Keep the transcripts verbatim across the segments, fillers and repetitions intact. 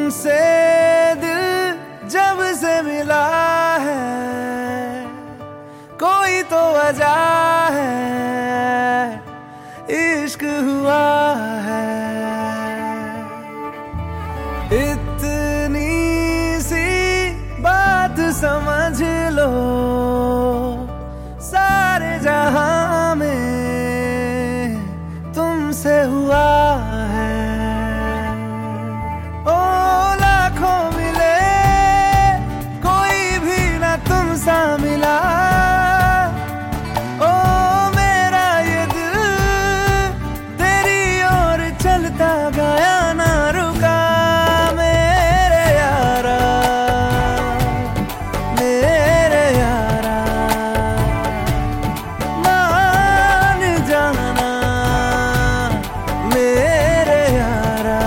तुमसे दिल जब से मिला है, कोई तो वजह है, इश्क हुआ है। इतनी सी बात समझ लो, सारे जहां में तुमसे हुआ है। ओ लाखों मिले, कोई भी ना तुम सा मिला। ओ मेरा ये दिल तेरी ओर चलता गया, ना रुका। मेरे यारा, मेरे यारा, मान जाना मेरे यारा।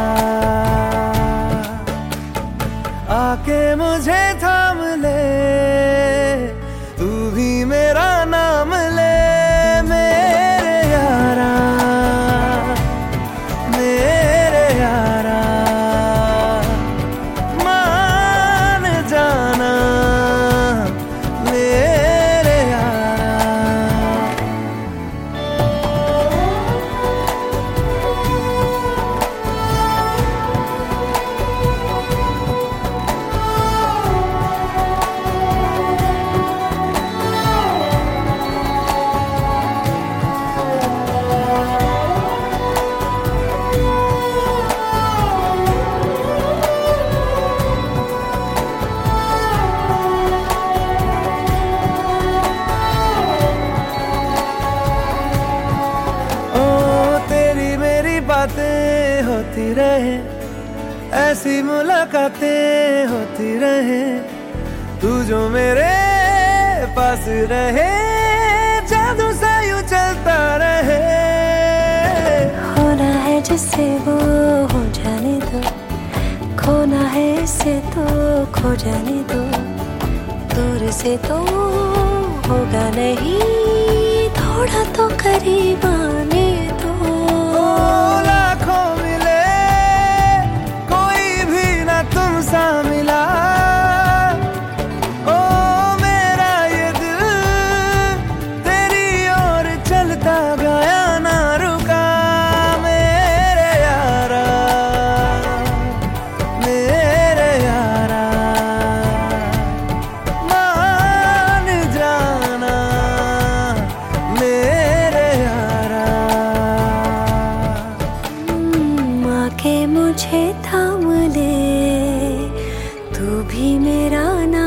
आके मुझे थाम ले, तू भी मेरा नाम ले। मेरे यारा, मेरे यारा, मान जाना मेरे यारा। बातें होती रहे, ऐसी मुलाकातें होती रहे, तू जो मेरे पास रहे, जादू सा यूं चलता रहे। होना है जिससे वो हो जाने दो, खोना है इससे तो खो जाने दो। दूर से तो होगा नहीं, थोड़ा तो करीब आने दो। लाखों मिले, कोई भी ना तुम सा मिला। ओ मेरा ये दिल तेरी ओर चलता गया, ना रुका। मेरे यारा, मेरे यारा, मान जाना मेरे यारा। के मुझे थाम ले, तू भी मेरा ना